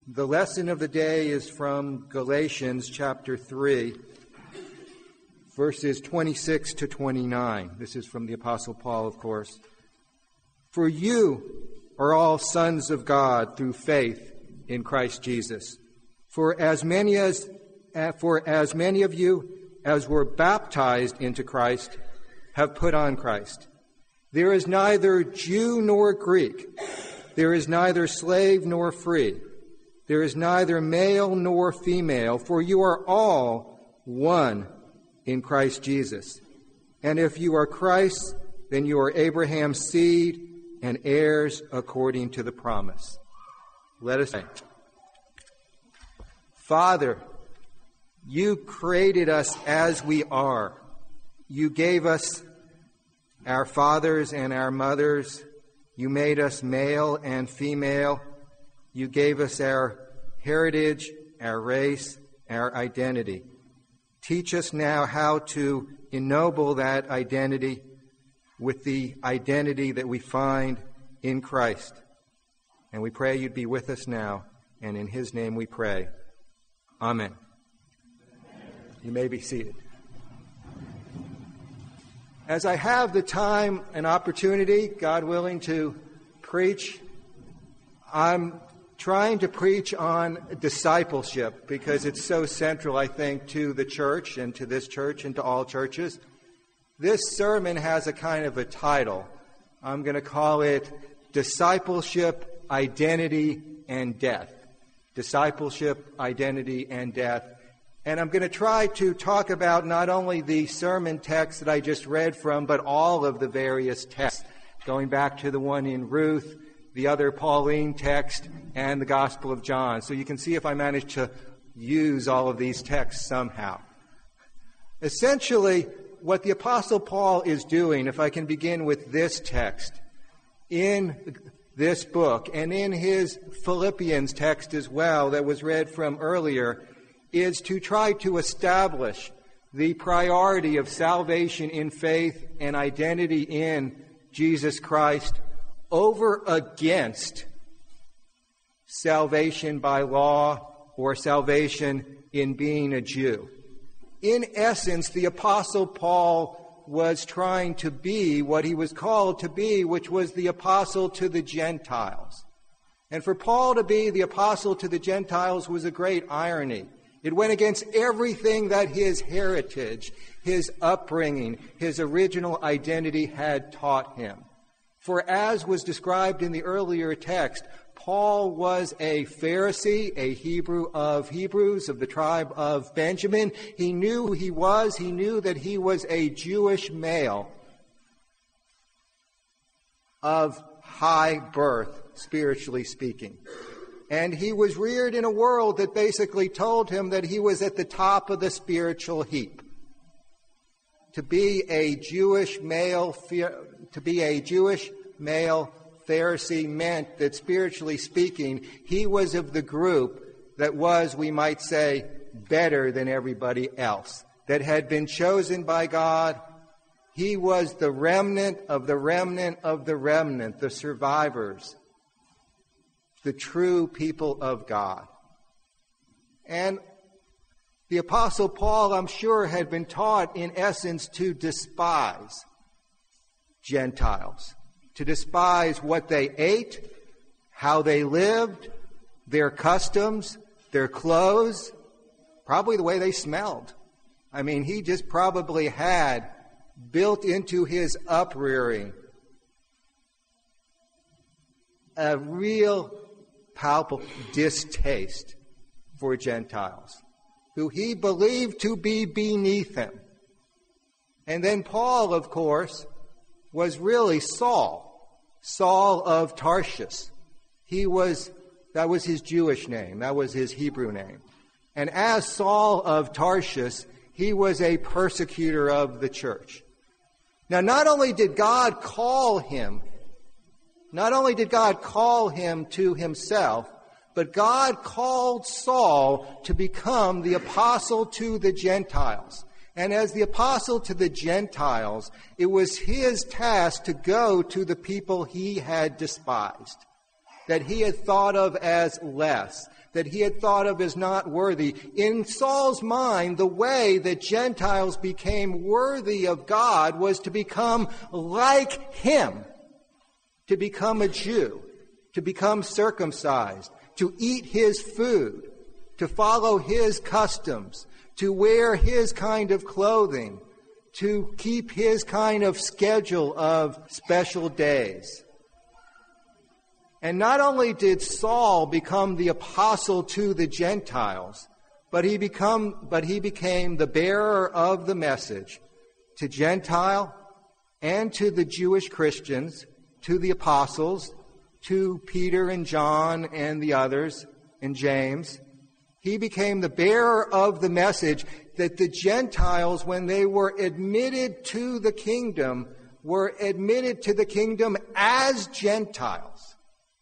The lesson of the day is from Galatians chapter 3, verses 26 to 29. This is from the Apostle Paul, of course. For you are all sons of God through faith in Christ Jesus. For as many of you as were baptized into Christ have put on Christ. There is neither Jew nor Greek. There is neither slave nor free. There is neither male nor female, for you are all one in Christ Jesus. And if you are Christ's, then you are Abraham's seed and heirs according to the promise. Let us pray. Father, you created us as we are. You gave us our fathers and our mothers. You made us male and female. You gave us our heritage, our race, our identity. Teach us now how to ennoble that identity with the identity that we find in Christ. And we pray you'd be with us now, and in his name we pray. Amen. You may be seated. As I have the time and opportunity, God willing, to preach, I'm trying to preach on discipleship because it's so central, I think, to the church and to this church and to all churches. This sermon has a kind of a title. I'm going to call it Discipleship, Identity, and Death. Discipleship, Identity, and Death. And I'm going to try to talk about not only the sermon text that I just read from, but all of the various texts, going back to the one in Ruth, the other Pauline text, and the Gospel of John. So you can see if I manage to use all of these texts somehow. Essentially, what the Apostle Paul is doing, if I can begin with this text, in this book, and in his Philippians text as well that was read from earlier, is to try to establish the priority of salvation in faith and identity in Jesus Christ over against salvation by law or salvation in being a Jew. In essence, the Apostle Paul was trying to be what he was called to be, which was the apostle to the Gentiles. And for Paul to be the apostle to the Gentiles was a great irony. It went against everything that his heritage, his upbringing, his original identity had taught him. For as was described in the earlier text, Paul was a Pharisee, a Hebrew of Hebrews, of the tribe of Benjamin. He knew who he was. He knew that he was a Jewish male of high birth, spiritually speaking. And he was reared in a world that basically told him that he was at the top of the spiritual heap. To be a Jewish male Pharisee meant that, spiritually speaking, he was of the group that was, we might say, better than everybody else, that had been chosen by God. He was the remnant of the remnant of the remnant, the survivors, the true people of God. And the Apostle Paul, I'm sure, had been taught, in essence, to despise Gentiles, to despise what they ate, how they lived, their customs, their clothes, probably the way they smelled. I mean, he just probably had built into his uprearing a real palpable distaste for Gentiles, who he believed to be beneath him. And then Paul, of course, was really Saul of Tarshish. That was his Jewish name. That was his Hebrew name. And as Saul of Tarshish, he was a persecutor of the church. Now, not only did God call him to himself, but God called Saul to become the apostle to the Gentiles. And as the apostle to the Gentiles, it was his task to go to the people he had despised, that he had thought of as less, that he had thought of as not worthy. In Saul's mind, the way that Gentiles became worthy of God was to become like him, to become a Jew, to become circumcised, to eat his food, to follow his customs, to wear his kind of clothing, to keep his kind of schedule of special days. And not only did Saul become the apostle to the Gentiles, but he became the bearer of the message to Gentile and to the Jewish Christians, to the apostles, to Peter and John and the others, and James. He became the bearer of the message that the Gentiles, when they were admitted to the kingdom, were admitted to the kingdom as Gentiles,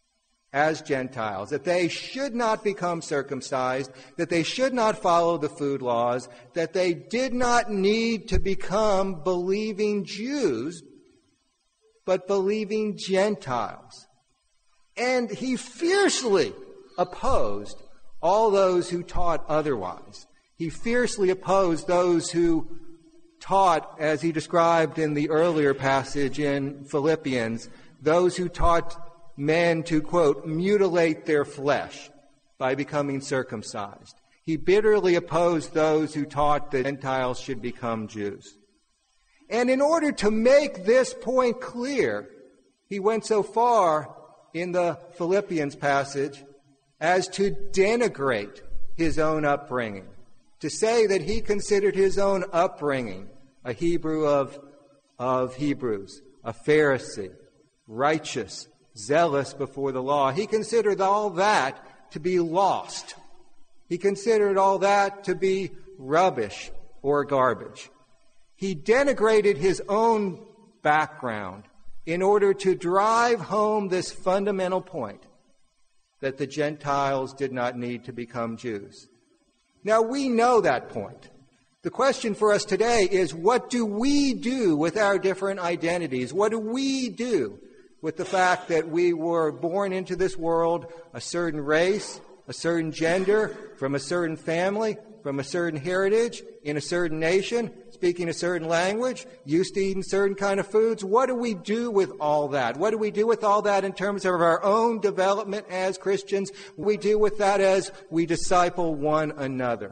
that they should not become circumcised, that they should not follow the food laws, that they did not need to become believing Jews, but believing Gentiles. And he fiercely opposed all those who taught otherwise. He fiercely opposed those who taught, as he described in the earlier passage in Philippians, those who taught men to, quote, mutilate their flesh by becoming circumcised. He bitterly opposed those who taught that Gentiles should become Jews. And in order to make this point clear, he went so far in the Philippians passage as to denigrate his own upbringing, to say that he considered his own upbringing a Hebrew of Hebrews, a Pharisee, righteous, zealous before the law. He considered all that to be lost. He considered all that to be rubbish or garbage. He denigrated his own background in order to drive home this fundamental point that the Gentiles did not need to become Jews. Now, we know that point. The question for us today is, what do we do with our different identities? What do we do with the fact that we were born into this world a certain race, a certain gender, from a certain family, from a certain heritage, in a certain nation, speaking a certain language, used to eating certain kind of foods? What do we do with all that? What do we do with all that in terms of our own development as Christians? What do we do with that as we disciple one another?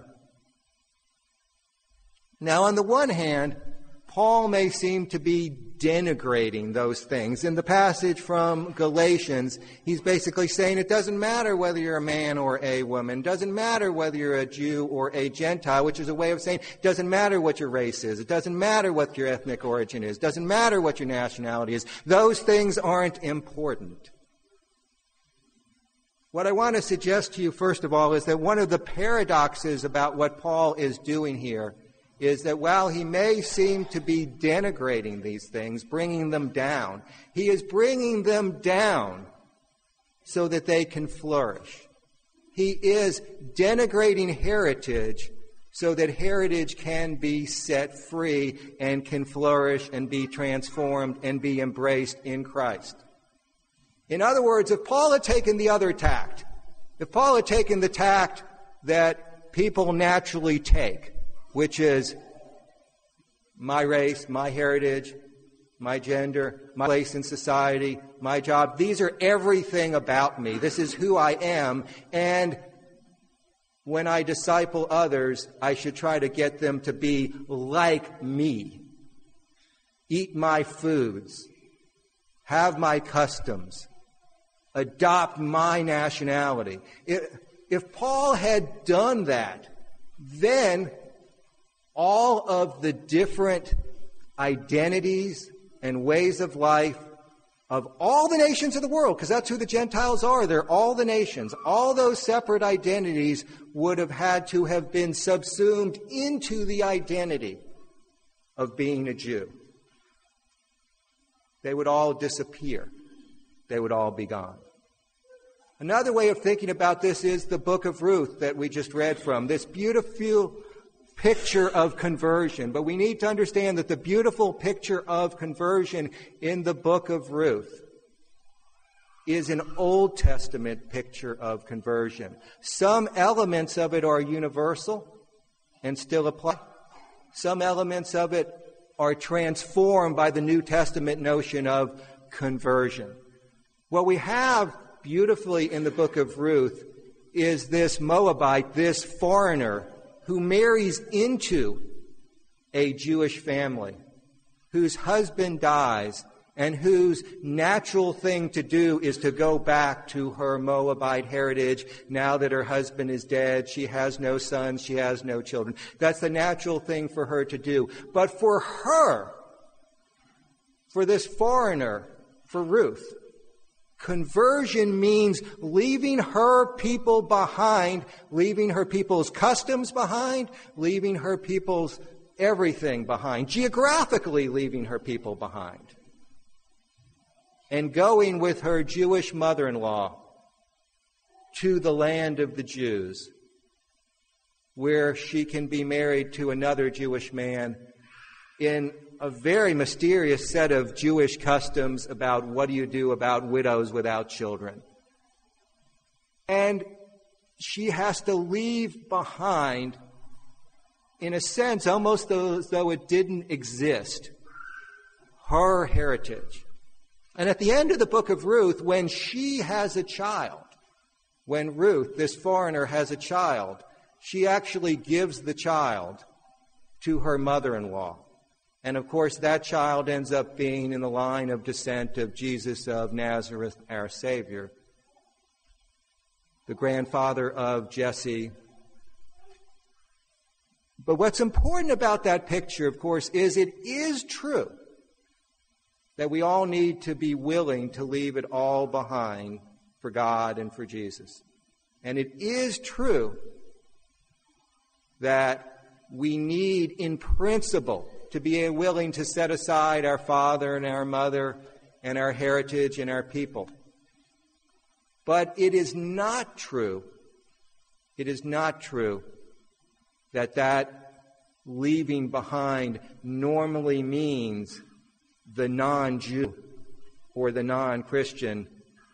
Now, on the one hand, Paul may seem to be denigrating those things. In the passage from Galatians, he's basically saying it doesn't matter whether you're a man or a woman. It doesn't matter whether you're a Jew or a Gentile, which is a way of saying it doesn't matter what your race is. It doesn't matter what your ethnic origin is. It doesn't matter what your nationality is. Those things aren't important. What I want to suggest to you, first of all, is that one of the paradoxes about what Paul is doing here is that while he may seem to be denigrating these things, bringing them down, he is bringing them down so that they can flourish. He is denigrating heritage so that heritage can be set free and can flourish and be transformed and be embraced in Christ. In other words, if Paul had taken the other tact, if Paul had taken the tact that people naturally take, which is my race, my heritage, my gender, my place in society, my job. These are everything about me. This is who I am. And when I disciple others, I should try to get them to be like me. Eat my foods. Have my customs. Adopt my nationality. If Paul had done that, then all of the different identities and ways of life of all the nations of the world, because that's who the Gentiles are, they're all the nations, all those separate identities would have had to have been subsumed into the identity of being a Jew. They would all disappear. They would all be gone. Another way of thinking about this is the book of Ruth that we just read from, this beautiful picture of conversion. But we need to understand that the beautiful picture of conversion in the book of Ruth is an Old Testament picture of conversion. Some elements of it are universal and still apply. Some elements of it are transformed by the New Testament notion of conversion. What we have beautifully in the book of Ruth is this Moabite, this foreigner, who marries into a Jewish family, whose husband dies, and whose natural thing to do is to go back to her Moabite heritage. Now that her husband is dead, she has no sons, she has no children. That's the natural thing for her to do. But for her, for this foreigner, for Ruth, conversion means leaving her people behind, leaving her people's customs behind, leaving her people's everything behind, geographically leaving her people behind, and going with her Jewish mother-in-law to the land of the Jews, where she can be married to another Jewish man in a very mysterious set of Jewish customs about what do you do about widows without children. And she has to leave behind, in a sense, almost as though it didn't exist, her heritage. And at the end of the book of Ruth, when she has a child, when Ruth, this foreigner, has a child, she actually gives the child to her mother-in-law. And of course, that child ends up being in the line of descent of Jesus of Nazareth, our Savior, the grandfather of Jesse. But what's important about that picture, of course, is it is true that we all need to be willing to leave it all behind for God and for Jesus. And it is true that we need, in principle, to be willing to set aside our father and our mother and our heritage and our people. But it is not true that leaving behind normally means the non-Jew or the non-Christian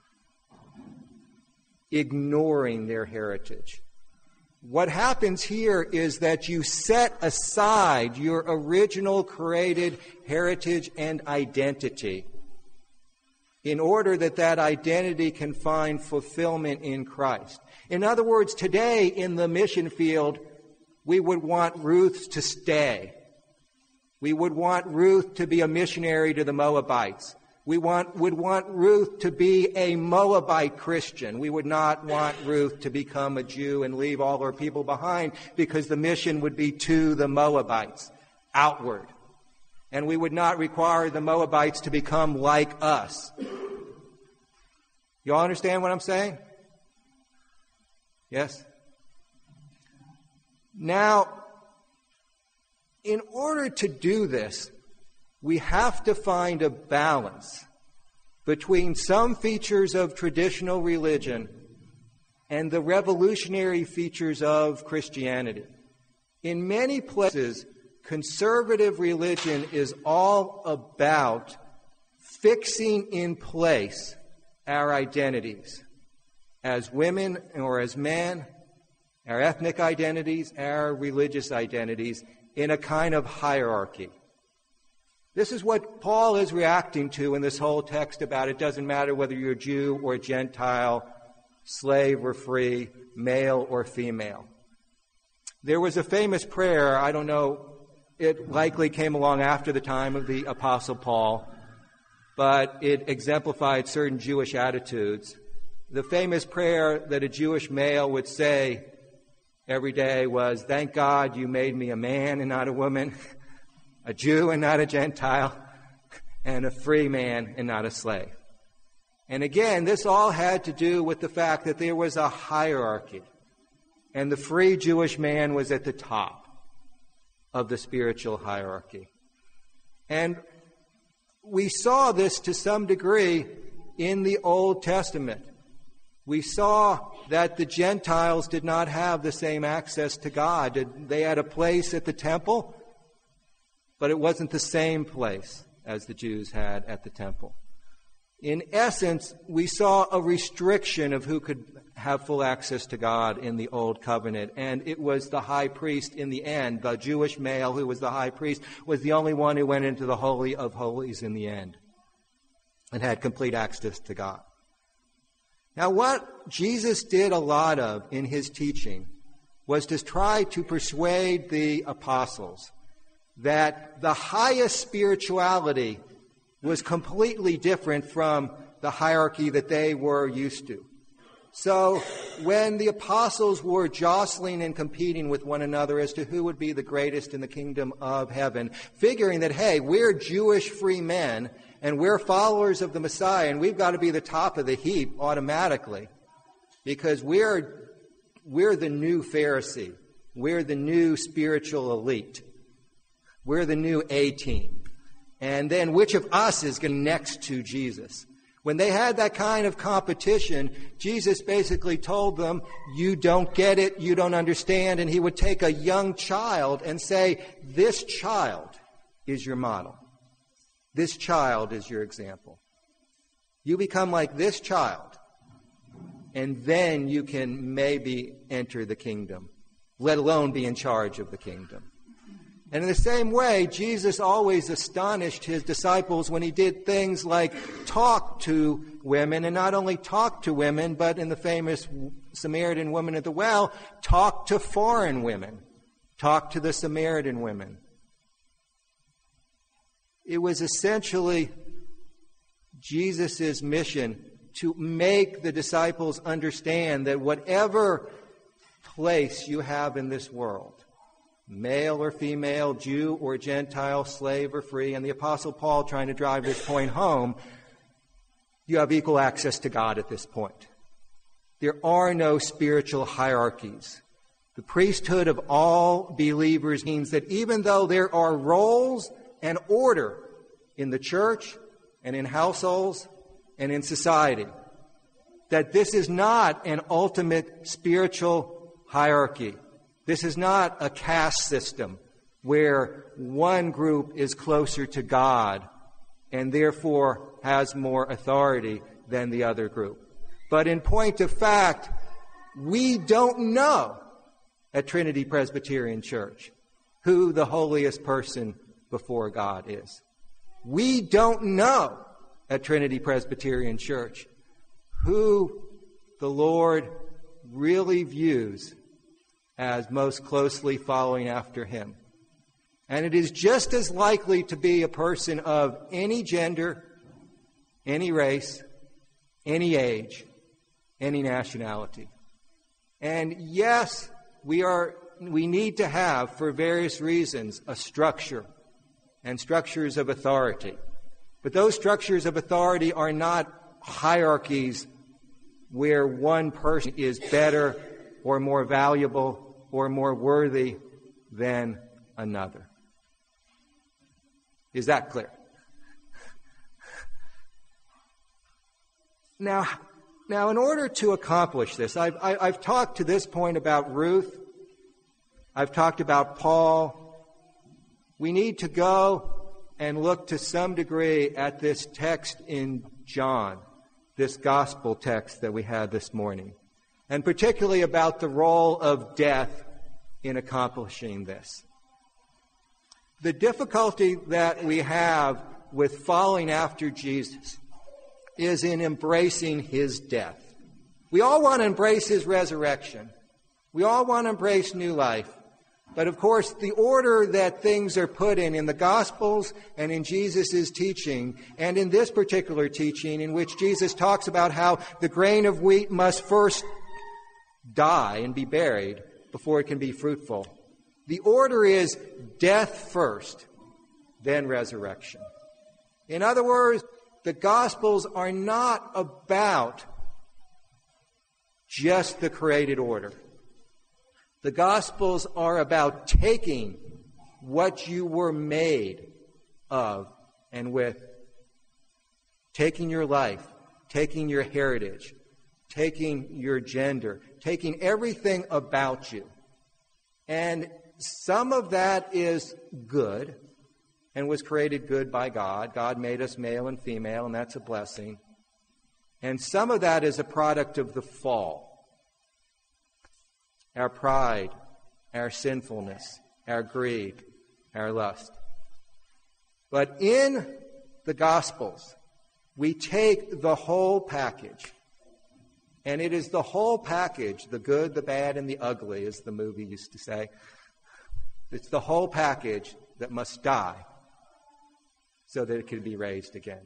ignoring their heritage. What happens here is that you set aside your original created heritage and identity in order that that identity can find fulfillment in Christ. In other words, today in the mission field, we would want Ruth to stay. We would want Ruth to be a missionary to the Moabites. We would want Ruth to be a Moabite Christian. We would not want Ruth to become a Jew and leave all her people behind, because the mission would be to the Moabites, outward. And we would not require the Moabites to become like us. You all understand what I'm saying? Yes? Now, in order to do this, we have to find a balance between some features of traditional religion and the revolutionary features of Christianity. In many places, conservative religion is all about fixing in place our identities as women or as men, our ethnic identities, our religious identities, in a kind of hierarchy. This is what Paul is reacting to in this whole text about it doesn't matter whether you're Jew or Gentile, slave or free, male or female. There was a famous prayer, I don't know, it likely came along after the time of the Apostle Paul, but it exemplified certain Jewish attitudes. The famous prayer that a Jewish male would say every day was, "Thank God you made me a man and not a woman, a Jew and not a Gentile, and a free man and not a slave." And again, this all had to do with the fact that there was a hierarchy, and the free Jewish man was at the top of the spiritual hierarchy. And we saw this to some degree in the Old Testament. We saw that the Gentiles did not have the same access to God. They had a place at the temple, but it wasn't the same place as the Jews had at the temple. In essence, we saw a restriction of who could have full access to God in the Old Covenant, and it was the high priest in the end. The Jewish male who was the high priest was the only one who went into the Holy of Holies in the end and had complete access to God. Now, what Jesus did a lot of in his teaching was to try to persuade the apostles that the highest spirituality was completely different from the hierarchy that they were used to. So when the apostles were jostling and competing with one another as to who would be the greatest in the kingdom of heaven, figuring that, hey, we're Jewish free men and we're followers of the Messiah and we've got to be the top of the heap automatically because we're the new Pharisee. We're the new spiritual elite. We're the new A-team. And then which of us is going next to Jesus? When they had that kind of competition, Jesus basically told them, you don't get it, you don't understand, and he would take a young child and say, this child is your model. This child is your example. You become like this child, and then you can maybe enter the kingdom, let alone be in charge of the kingdom. And in the same way, Jesus always astonished his disciples when he did things like talk to women, and not only talk to women, but in the famous Samaritan woman at the well, talk to foreign women, talk to the Samaritan women. It was essentially Jesus' mission to make the disciples understand that whatever place you have in this world, male or female, Jew or Gentile, slave or free, and the Apostle Paul trying to drive this point home, you have equal access to God at this point. There are no spiritual hierarchies. The priesthood of all believers means that even though there are roles and order in the church and in households and in society, that this is not an ultimate spiritual hierarchy. This is not a caste system where one group is closer to God and therefore has more authority than the other group. But in point of fact, we don't know at Trinity Presbyterian Church who the holiest person before God is. We don't know at Trinity Presbyterian Church who the Lord really views as most closely following after him. And it is just as likely to be a person of any gender, any race, any age, any nationality. And yes, we need to have, for various reasons, a structure and structures of authority. But those structures of authority are not hierarchies where one person is better or more valuable or more worthy than another. Is that clear? Now, in order to accomplish this, I've talked to this point about Ruth. I've talked about Paul. We need to go and look to some degree at this text in John, this gospel text that we had this morning, and particularly about the role of death in accomplishing this. The difficulty that we have with following after Jesus is in embracing his death. We all want to embrace his resurrection. We all want to embrace new life. But of course, the order that things are put in the Gospels and in Jesus' teaching, and in this particular teaching in which Jesus talks about how the grain of wheat must first die and be buried before it can be fruitful. The order is death first, then resurrection. In other words, the Gospels are not about just the created order. The Gospels are about taking what you were made of and with, taking your life, taking your heritage, taking your gender, taking everything about you. And some of that is good and was created good by God. God made us male and female, and that's a blessing. And some of that is a product of the fall. Our pride, our sinfulness, our greed, our lust. But in the Gospels, we take the whole package. And it is the whole package, the good, the bad, and the ugly, as the movie used to say. It's the whole package that must die so that it can be raised again.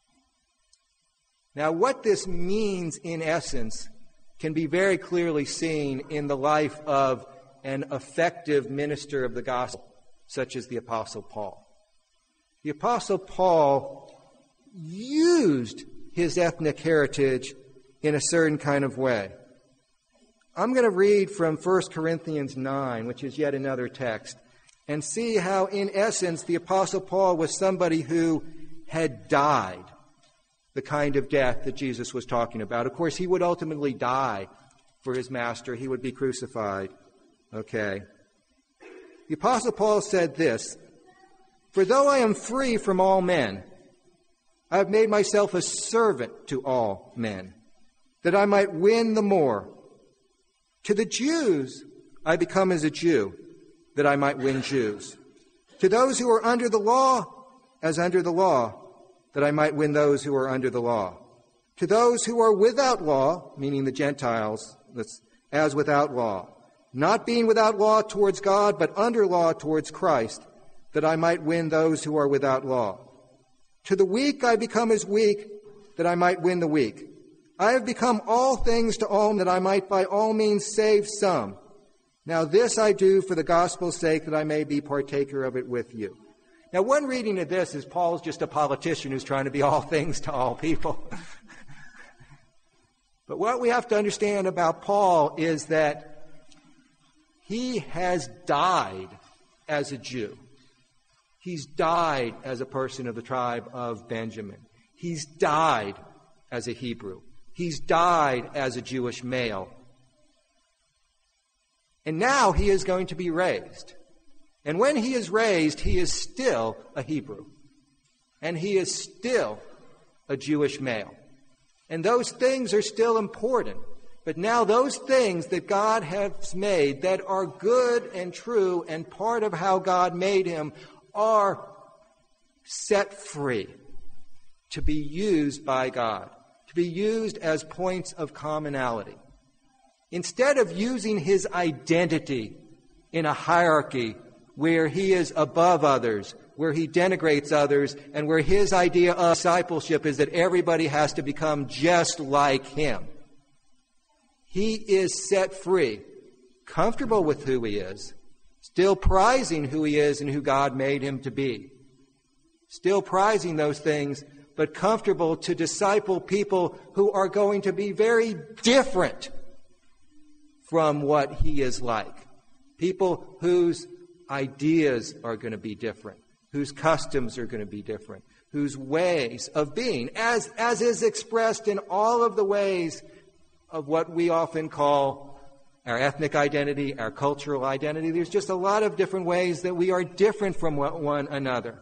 Now, what this means in essence can be very clearly seen in the life of an effective minister of the gospel, such as the Apostle Paul. The Apostle Paul used his ethnic heritage in a certain kind of way. I'm going to read from 1 Corinthians 9, which is yet another text, and see how, in essence, the Apostle Paul was somebody who had died the kind of death that Jesus was talking about. Of course, he would ultimately die for his master. He would be crucified. Okay. The Apostle Paul said this, "For though I am free from all men, I have made myself a servant to all men, that I might win the more. To the Jews I become as a Jew, that I might win Jews. To those who are under the law, as under the law, that I might win those who are under the law. To those who are without law," meaning the Gentiles, "as without law, not being without law towards God, but under law towards Christ, that I might win those who are without law. To the weak I become as weak, that I might win the weak. I have become all things to all, that I might by all means save some. Now this I do for the gospel's sake, that I may be partaker of it with you." Now, one reading of this is Paul's just a politician who's trying to be all things to all people. But what we have to understand about Paul is that he has died as a Jew. He's died as a person of the tribe of Benjamin. He's died as a Hebrew. He's died as a Jewish male. And now he is going to be raised. And when he is raised, he is still a Hebrew. And he is still a Jewish male. And those things are still important. But now those things that God has made that are good and true and part of how God made him are set free to be used by God, to be used as points of commonality. Instead of using his identity in a hierarchy where he is above others, where he denigrates others, and where his idea of discipleship is that everybody has to become just like him. He is set free, comfortable with who he is, still prizing who he is and who God made him to be. Still prizing those things, but comfortable to disciple people who are going to be very different from what he is like. People whose ideas are going to be different, whose customs are going to be different, whose ways of being, as is expressed in all of the ways of what we often call our ethnic identity, our cultural identity. There's just a lot of different ways that we are different from one another.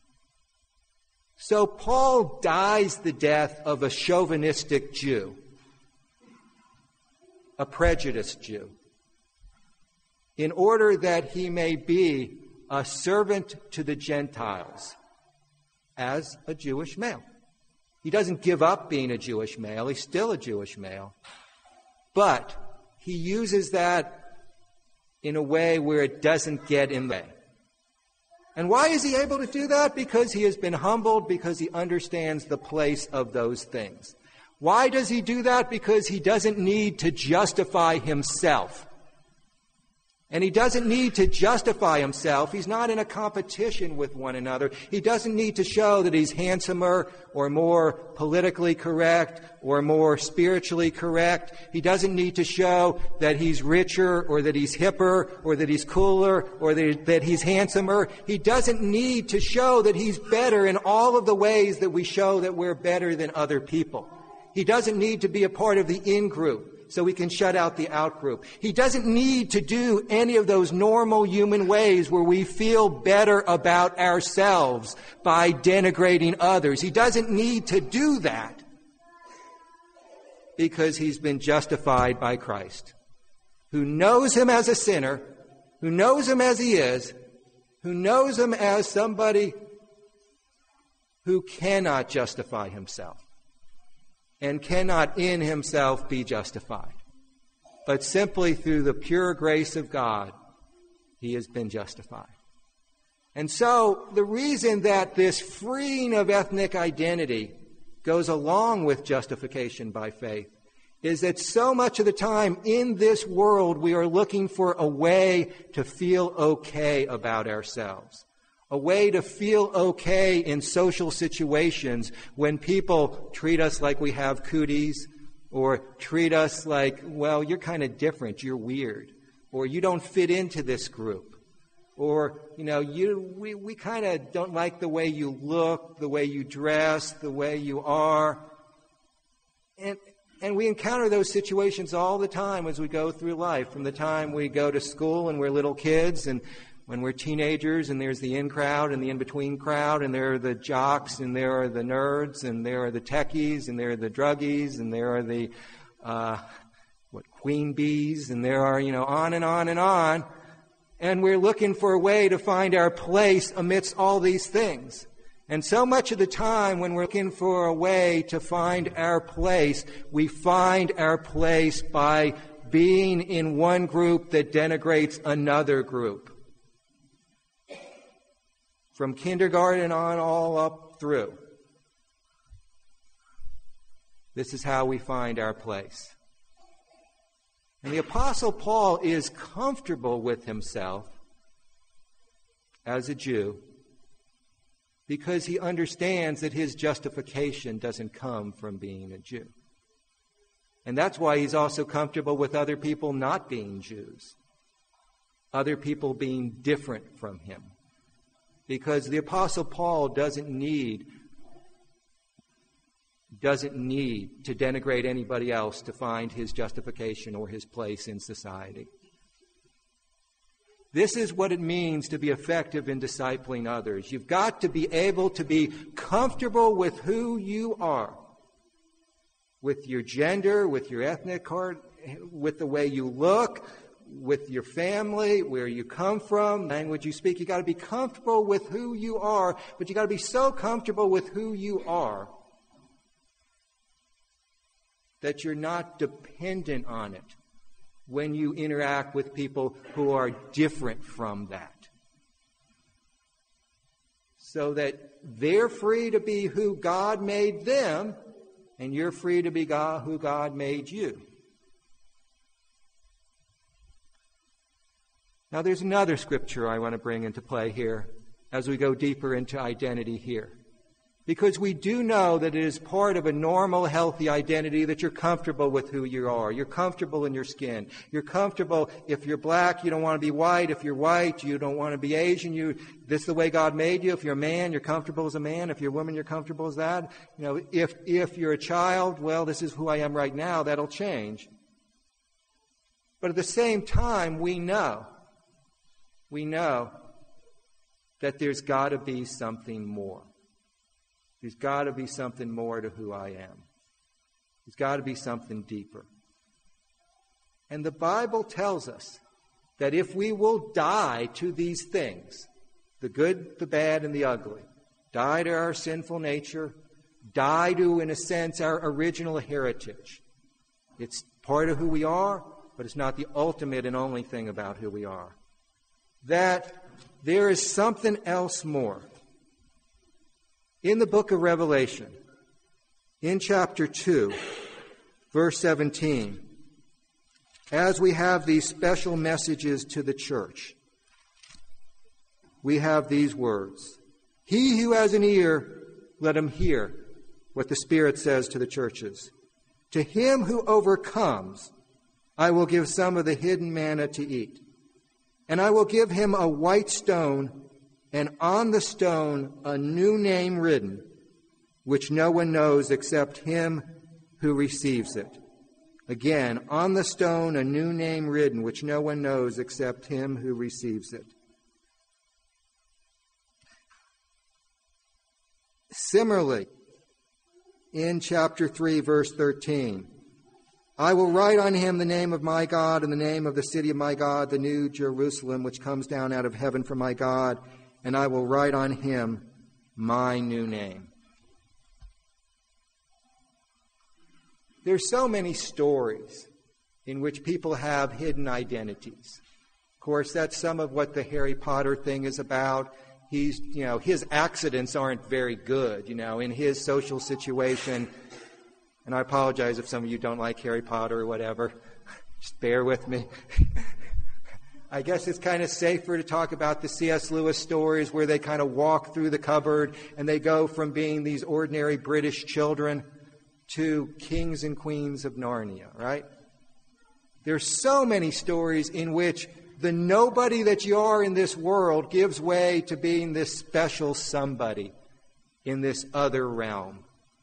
So Paul dies the death of a chauvinistic Jew, a prejudiced Jew, in order that he may be a servant to the Gentiles as a Jewish male. He doesn't give up being a Jewish male. He's still a Jewish male. But he uses that in a way where it doesn't get in the way. And why is he able to do that? Because he has been humbled, because he understands the place of those things. Why does he do that? Because he doesn't need to justify himself. And he doesn't need to justify himself. He's not in a competition with one another. He doesn't need to show that he's handsomer or more politically correct or more spiritually correct. He doesn't need to show that he's richer or that he's hipper or that he's cooler or that he's handsomer. He doesn't need to show that he's better in all of the ways that we show that we're better than other people. He doesn't need to be a part of the in-group so we can shut out the out-group. He doesn't need to do any of those normal human ways where we feel better about ourselves by denigrating others. He doesn't need to do that. because he's been justified by Christ, who knows him as a sinner, who knows him as he is, who knows him as somebody who cannot justify himself and cannot in himself be justified. But simply through the pure grace of God, he has been justified. And so the reason that this freeing of ethnic identity goes along with justification by faith is that so much of the time in this world we are looking for a way to feel okay about ourselves, a way to feel okay in social situations when people treat us like we have cooties, or treat us like, well, you're kind of different, you're weird, or you don't fit into this group. Or, we kind of don't like the way you look, the way you dress, the way you are. And we encounter those situations all the time as we go through life, from the time we go to school and we're little kids, and when we're teenagers, and there's the in crowd and the in-between crowd, and there are the jocks, and there are the nerds, and there are the techies, and there are the druggies, and there are the, queen bees, and there are, on and on and on. And we're looking for a way to find our place amidst all these things. And so much of the time when we're looking for a way to find our place, we find our place by being in one group that denigrates another group. From kindergarten on all up through. This is how we find our place. And the Apostle Paul is comfortable with himself as a Jew because he understands that his justification doesn't come from being a Jew. And that's why he's also comfortable with other people not being Jews, other people being different from him. Because the Apostle Paul doesn't need to denigrate anybody else to find his justification or his place in society. This is what it means to be effective in discipling others. You've got to be able to be comfortable with who you are, with your gender, with your ethnic card, with the way you look, with your family, where you come from, language you speak. You've got to be comfortable with who you are, but you've got to be so comfortable with who you are that you're not dependent on it when you interact with people who are different from that. So that they're free to be who God made them, and you're free to be who God made you. Now there's another scripture I want to bring into play here as we go deeper into identity here. Because we do know that it is part of a normal, healthy identity that you're comfortable with who you are. You're comfortable in your skin. You're comfortable. If you're black, you don't want to be white. If you're white, you don't want to be Asian. This is the way God made you. If you're a man, you're comfortable as a man. If you're a woman, you're comfortable as that. If you're a child, well, this is who I am right now. That'll change. But at the same time, we know that there's got to be something more. There's got to be something more to who I am. There's got to be something deeper. And the Bible tells us that if we will die to these things, the good, the bad, and the ugly, die to our sinful nature, die to, in a sense, our original heritage. It's part of who we are, but it's not the ultimate and only thing about who we are. That there is something else more. In the book of Revelation, in chapter 2, verse 17, as we have these special messages to the church, we have these words. He who has an ear, let him hear what the Spirit says to the churches. To him who overcomes, I will give some of the hidden manna to eat. And I will give him a white stone, and on the stone a new name written, which no one knows except him who receives it. Again, on the stone a new name written, which no one knows except him who receives it. Similarly, in chapter 3, verse 13, I will write on him the name of my God and the name of the city of my God, the new Jerusalem, which comes down out of heaven from my God, and I will write on him my new name. There's so many stories in which people have hidden identities. Of course, that's some of what the Harry Potter thing is about. His accidents aren't very good, in his social situation. And I apologize if some of you don't like Harry Potter or whatever. Just bear with me. I guess it's kind of safer to talk about the C.S. Lewis stories where they kind of walk through the cupboard and they go from being these ordinary British children to kings and queens of Narnia, right? There's so many stories in which the nobody that you are in this world gives way to being this special somebody in this other realm.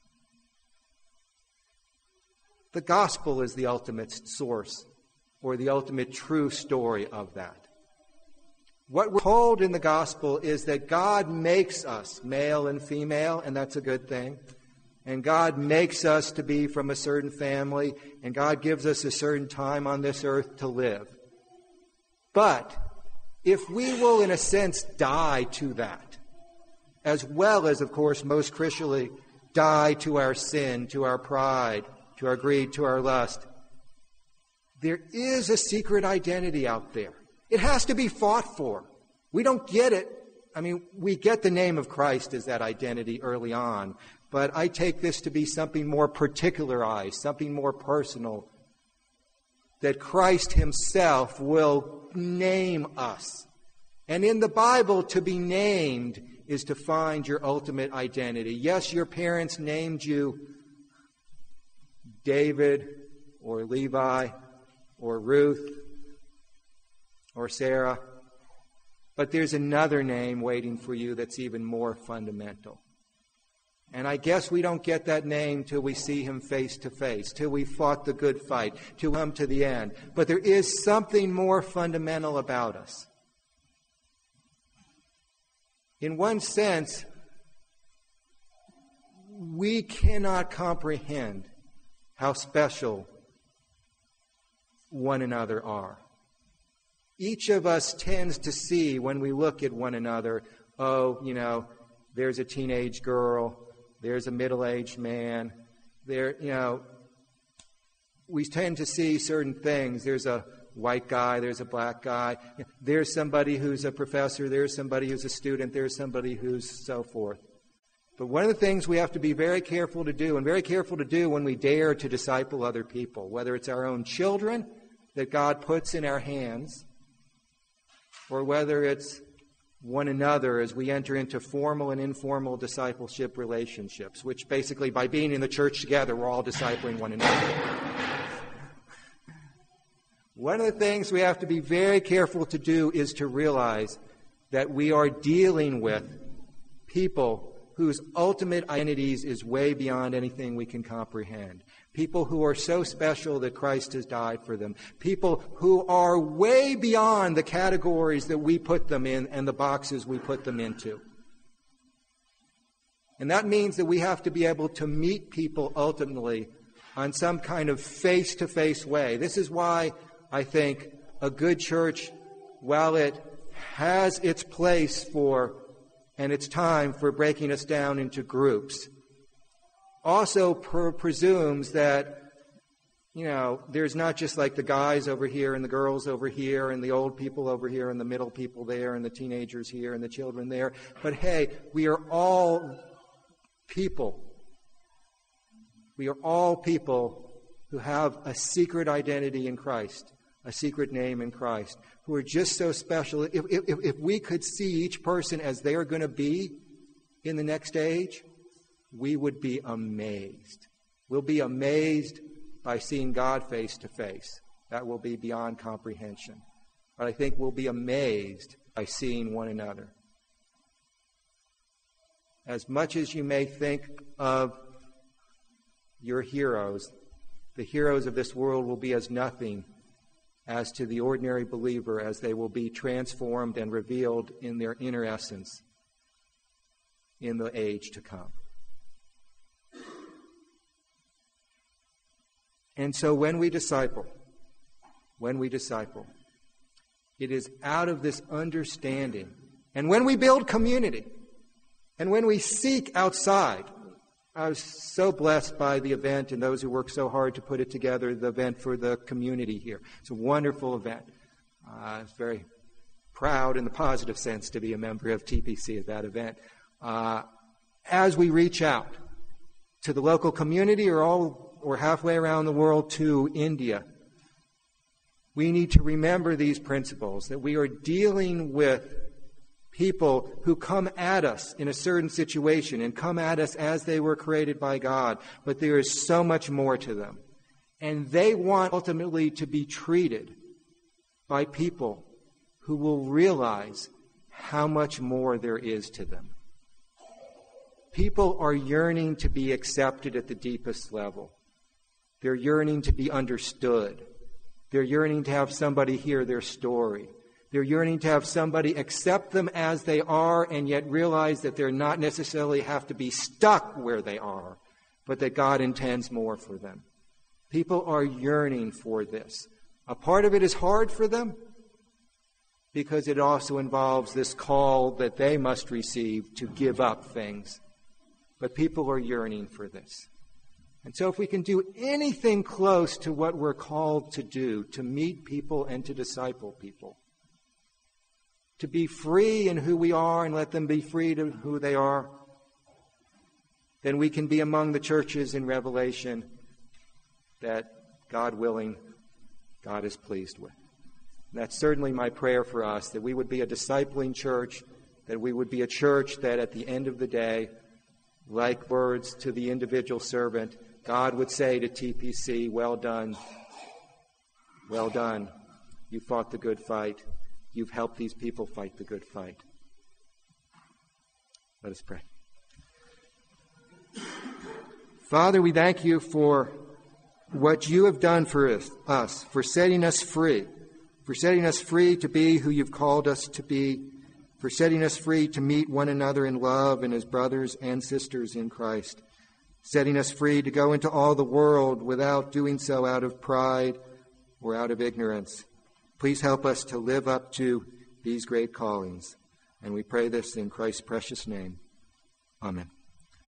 The gospel is the ultimate source or the ultimate true story of that. What we're told in the gospel is that God makes us male and female, and that's a good thing. And God makes us to be from a certain family, and God gives us a certain time on this earth to live. But if we will, in a sense, die to that, as well as, of course, most Christianly, die to our sin, to our pride, to our greed, to our lust, there is a secret identity out there. It has to be fought for. We don't get it. We get the name of Christ as that identity early on, but I take this to be something more particularized, something more personal, that Christ himself will name us. And in the Bible, to be named is to find your ultimate identity. Yes, your parents named you David or Levi or Ruth or Sarah, but there's another name waiting for you that's even more fundamental. And I guess we don't get that name till we see him face to face, till we fought the good fight, till we come to the end. But there is something more fundamental about us. In one sense, we cannot comprehend how special one another are. Each of us tends to see when we look at one another, there's a teenage girl, there's a middle-aged man, we tend to see certain things. There's a white guy, there's a black guy, there's somebody who's a professor, there's somebody who's a student, there's somebody who's so forth. But one of the things we have to be very careful to do, and very careful to do when we dare to disciple other people, whether it's our own children that God puts in our hands, or whether it's one another as we enter into formal and informal discipleship relationships, which basically by being in the church together, we're all discipling one another. One of the things we have to be very careful to do is to realize that we are dealing with people whose ultimate identities is way beyond anything we can comprehend. People who are so special that Christ has died for them. People who are way beyond the categories that we put them in and the boxes we put them into. And that means that we have to be able to meet people ultimately on some kind of face-to-face way. This is why I think a good church, while it has its place for and it's time for breaking us down into groups, also presumes that, there's not just like the guys over here and the girls over here and the old people over here and the middle people there and the teenagers here and the children there. But hey, we are all people. We are all people who have a secret identity in Christ, a secret name in Christ, who are just so special. If we could see each person as they are going to be in the next age, we would be amazed. We'll be amazed by seeing God face to face. That will be beyond comprehension. But I think we'll be amazed by seeing one another. As much as you may think of your heroes, the heroes of this world will be as nothing as to the ordinary believer as they will be transformed and revealed in their inner essence in the age to come. And so when we disciple, it is out of this understanding. And when we build community, and when we seek outside, I was so blessed by the event and those who worked so hard to put it together, the event for the community here. It's a wonderful event. I was very proud in the positive sense to be a member of TPC at that event. As we reach out to the local community or halfway around the world to India, we need to remember these principles, that we are dealing with people who come at us in a certain situation and come at us as they were created by God, but there is so much more to them. And they want ultimately to be treated by people who will realize how much more there is to them. People are yearning to be accepted at the deepest level. They're yearning to be understood. They're yearning to have somebody hear their story. They're yearning to have somebody accept them as they are and yet realize that they're not necessarily have to be stuck where they are, but that God intends more for them. People are yearning for this. A part of it is hard for them because it also involves this call that they must receive to give up things. But people are yearning for this. And so if we can do anything close to what we're called to do, to meet people and to disciple people, to be free in who we are and let them be free to who they are, then we can be among the churches in Revelation that, God willing, God is pleased with. And that's certainly my prayer for us, that we would be a discipling church, that we would be a church that at the end of the day, like words to the individual servant, God would say to TPC, well done, you fought the good fight. You've helped these people fight the good fight. Let us pray. Father, we thank you for what you have done for us, for setting us free to be who you've called us to be, for setting us free to meet one another in love and as brothers and sisters in Christ, setting us free to go into all the world without doing so out of pride or out of ignorance. Please help us to live up to these great callings. And we pray this in Christ's precious name. Amen.